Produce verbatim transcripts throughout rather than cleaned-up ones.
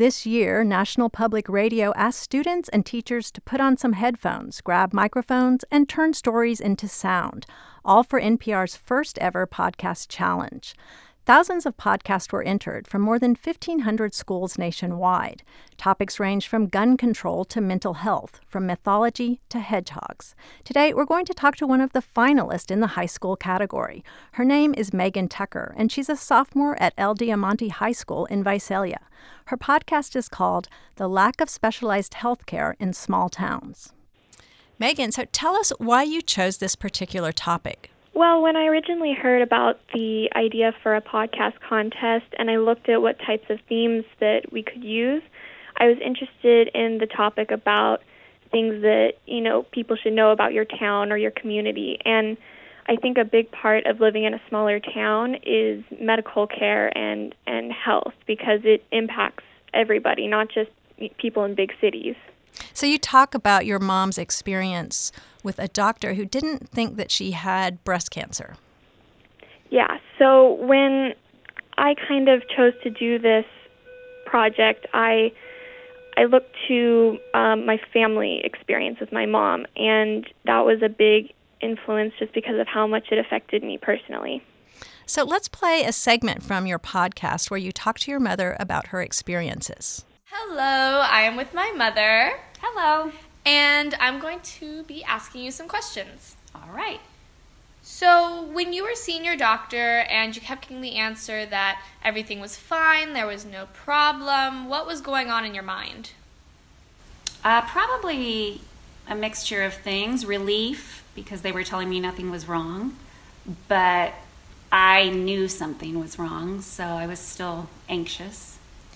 This year, National Public Radio asked students and teachers to put on some headphones, grab microphones, and turn stories into sound, all for N P R's first ever podcast challenge. Thousands of podcasts were entered from more than fifteen hundred schools nationwide. Topics range from gun control to mental health, from mythology to hedgehogs. Today, we're going to talk to one of the finalists in the high school category. Her name is Megan Tucker, and she's a sophomore at El Diamante High School in Visalia. Her podcast is called The Lack of Specialized Healthcare in Small Towns. Megan, so tell us why you chose this particular topic. Well, when I originally heard about the idea for a podcast contest and I looked at what types of themes that we could use, I was interested in the topic about things that, you know, people should know about your town or your community. And I think a big part of living in a smaller town is medical care and, and health, because it impacts everybody, not just people in big cities. So you talk about your mom's experience with a doctor who didn't think that she had breast cancer. Yeah, so when I kind of chose to do this project, I I looked to um, my family experience with my mom, and that was a big influence just because of how much it affected me personally. So let's play a segment from your podcast where you talk to your mother about her experiences. Hello, I am with my mother. Hello. And I'm going to be asking you some questions. All right. So, when you were seeing your doctor and you kept getting the answer that everything was fine, there was no problem, what was going on in your mind? Uh, probably a mixture of things. Relief, because they were telling me nothing was wrong. But I knew something was wrong, so I was still anxious.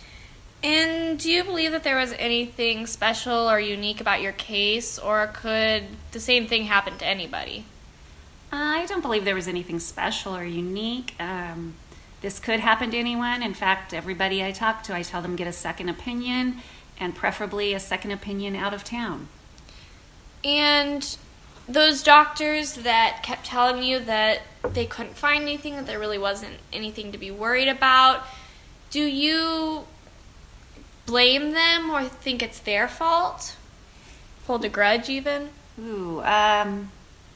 And do you believe that there was anything special or unique about your case, or could the same thing happen to anybody? I don't believe there was anything special or unique. Um, this could happen to anyone. In fact, everybody I talk to, I tell them get a second opinion, and preferably a second opinion out of town. And those doctors that kept telling you that they couldn't find anything, that there really wasn't anything to be worried about, do you blame them or think it's their fault? Hold a grudge even? Ooh, um,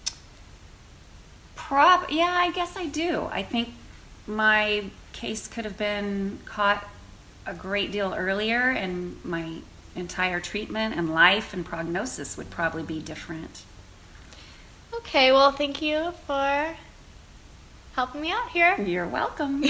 prob- yeah, I guess I do. I think my case could have been caught a great deal earlier, and my entire treatment and life and prognosis would probably be different. Okay, well, thank you for helping me out here. You're welcome.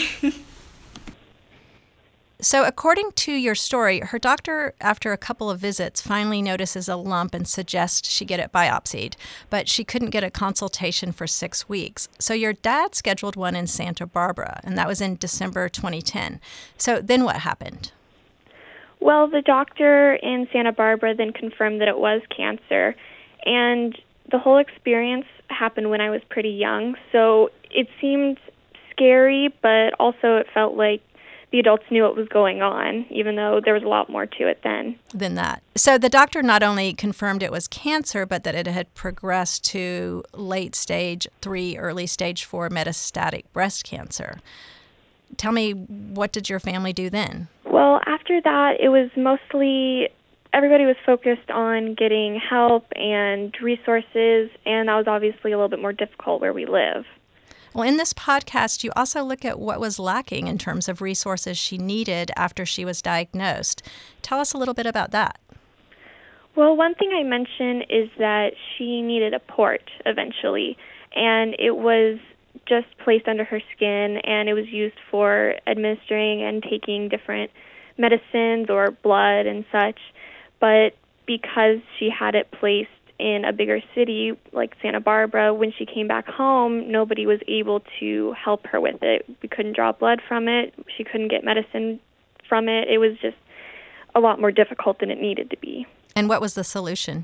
So according to your story, her doctor, after a couple of visits, finally notices a lump and suggests she get it biopsied, but she couldn't get a consultation for six weeks. So your dad scheduled one in Santa Barbara, and that was in December twenty ten. So then what happened? Well, the doctor in Santa Barbara then confirmed that it was cancer, and the whole experience happened when I was pretty young, so it seemed scary, but also it felt like the adults knew what was going on, even though there was a lot more to it then. Than that. So the doctor not only confirmed it was cancer, but that it had progressed to late stage three, early stage four metastatic breast cancer. Tell me, what did your family do then? Well, after that, it was mostly, everybody was focused on getting help and resources, and that was obviously a little bit more difficult where we live. Well, in this podcast, you also look at what was lacking in terms of resources she needed after she was diagnosed. Tell us a little bit about that. Well, one thing I mentioned is that she needed a port eventually, and it was just placed under her skin, and it was used for administering and taking different medicines or blood and such. But because she had it placed in a bigger city like Santa Barbara, when she came back home, nobody was able to help her with it. We couldn't draw blood from it. She couldn't get medicine from it. It was just a lot more difficult than it needed to be. And what was the solution?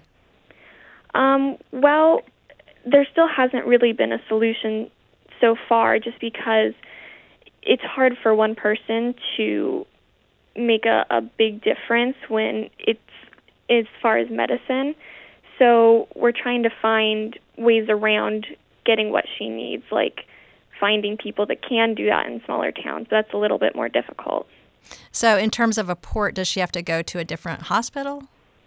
Um, well, there still hasn't really been a solution so far, just because it's hard for one person to make a, a big difference when it's as far as medicine. So we're trying to find ways around getting what she needs, like finding people that can do that in smaller towns. That's a little bit more difficult. So in terms of a port, does she have to go to a different hospital?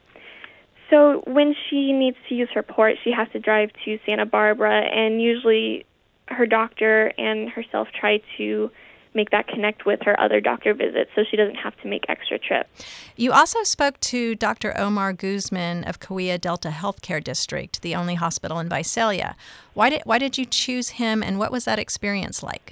So when she needs to use her port, she has to drive to Santa Barbara, and usually her doctor and herself try to make that connect with her other doctor visits so she doesn't have to make extra trips. You also spoke to Doctor Omar Guzman of Cahuilla Delta Healthcare District, the only hospital in Visalia. Why did why did you choose him, and what was that experience like?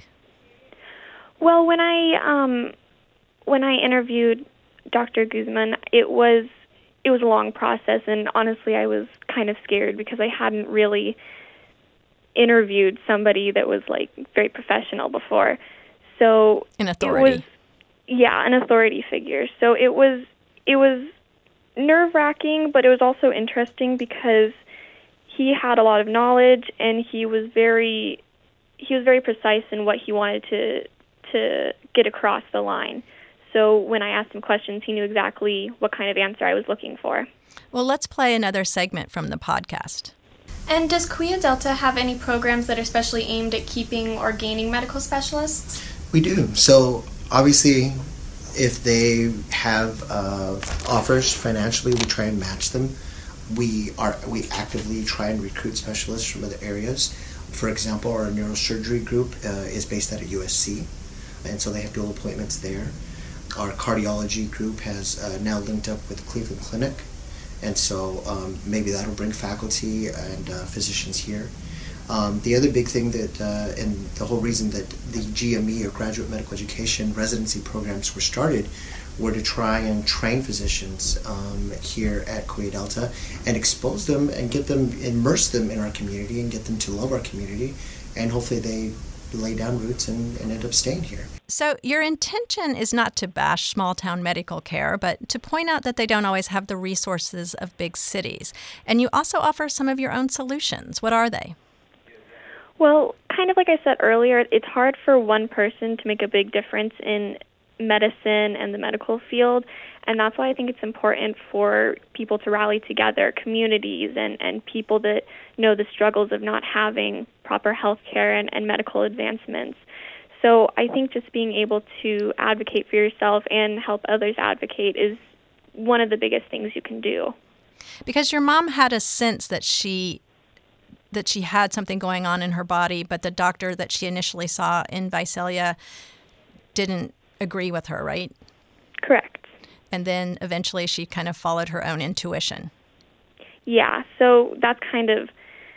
Well, when I um, when I interviewed Doctor Guzman, it was it was a long process, and honestly, I was kind of scared because I hadn't really interviewed somebody that was like very professional before. So an authority. It was, yeah, an authority figure. So it was it was nerve-wracking, but it was also interesting because he had a lot of knowledge, and he was very he was very precise in what he wanted to to get across the line. So when I asked him questions, he knew exactly what kind of answer I was looking for. Well, let's play another segment from the podcast. And does Cahuilla Delta have any programs that are specially aimed at keeping or gaining medical specialists? We do. So obviously, if they have uh, offers financially, we try and match them. We are we actively try and recruit specialists from other areas. For example, our neurosurgery group uh, is based out of U S C, and so they have dual appointments there. Our cardiology group has uh, now linked up with Cleveland Clinic, and so um, maybe that'll bring faculty and uh, physicians here. Um, the other big thing that, uh, and the whole reason that the G M E, or Graduate Medical Education residency programs, were started, were to try and train physicians um, here at Cahuilla Delta and expose them and get them, immerse them in our community and get them to love our community, and hopefully they lay down roots and, and end up staying here. So your intention is not to bash small-town medical care, but to point out that they don't always have the resources of big cities. And you also offer some of your own solutions. What are they? Well, kind of like I said earlier, it's hard for one person to make a big difference in medicine and the medical field, and that's why I think it's important for people to rally together, communities and, and people that know the struggles of not having proper health care and, and medical advancements. So I think just being able to advocate for yourself and help others advocate is one of the biggest things you can do. Because your mom had a sense that she that she had something going on in her body, but the doctor that she initially saw in Visalia didn't agree with her, right? Correct. And then eventually she kind of followed her own intuition. Yeah, so that's kind of,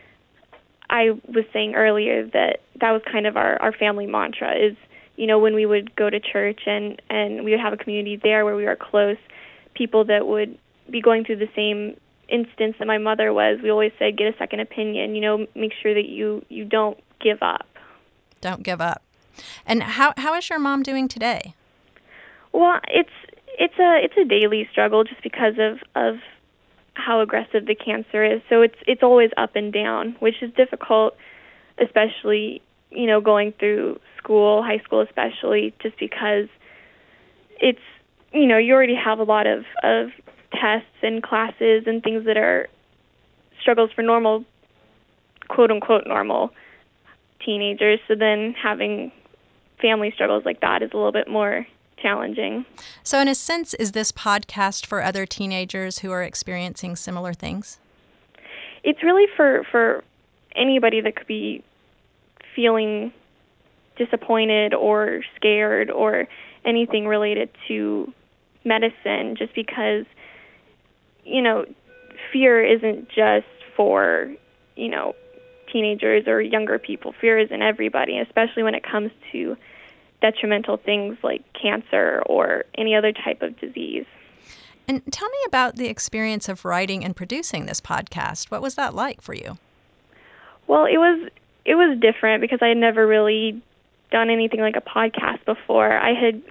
I was saying earlier that that was kind of our, our family mantra is, you know, when we would go to church and, and we would have a community there where we were close, people that would be going through the same instance that my mother was, we always said, get a second opinion, you know, make sure that you, you don't give up. Don't give up. And how how is your mom doing today? Well, it's it's a it's a daily struggle just because of, of how aggressive the cancer is. So it's it's always up and down, which is difficult, especially, you know, going through school, high school especially, just because it's, you know, you already have a lot of, of tests and classes and things that are struggles for normal, quote-unquote normal teenagers. So then having family struggles like that is a little bit more challenging. So in a sense, is this podcast for other teenagers who are experiencing similar things? It's really for, for anybody that could be feeling disappointed or scared or anything related to medicine, just because, you know, fear isn't just for, you know, teenagers or younger people. Fear is in everybody, especially when it comes to detrimental things like cancer or any other type of disease. And tell me about the experience of writing and producing this podcast. What was that like for you? Well, it was it was different because I had never really done anything like a podcast before. I had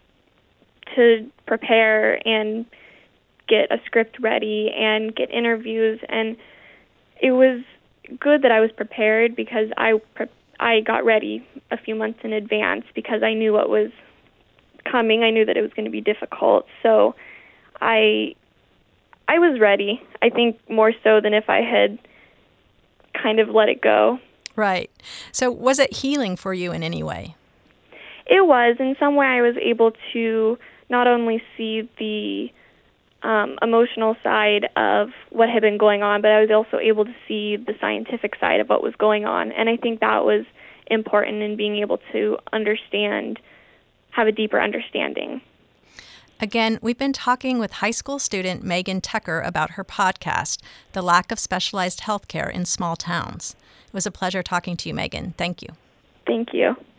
to prepare and get a script ready and get interviews, and it was good that I was prepared because I pre- I got ready a few months in advance because I knew what was coming. I knew that it was going to be difficult, so I I was ready. I think more so than if I had kind of let it go. Right. So was it healing for you in any way? It was. In some way I was able to not only see the um, emotional side of what had been going on, but I was also able to see the scientific side of what was going on. And I think that was important in being able to understand, have a deeper understanding. Again, we've been talking with high school student Megan Tucker about her podcast, The Lack of Specialized Healthcare in Small Towns. It was a pleasure talking to you, Megan. Thank you. Thank you.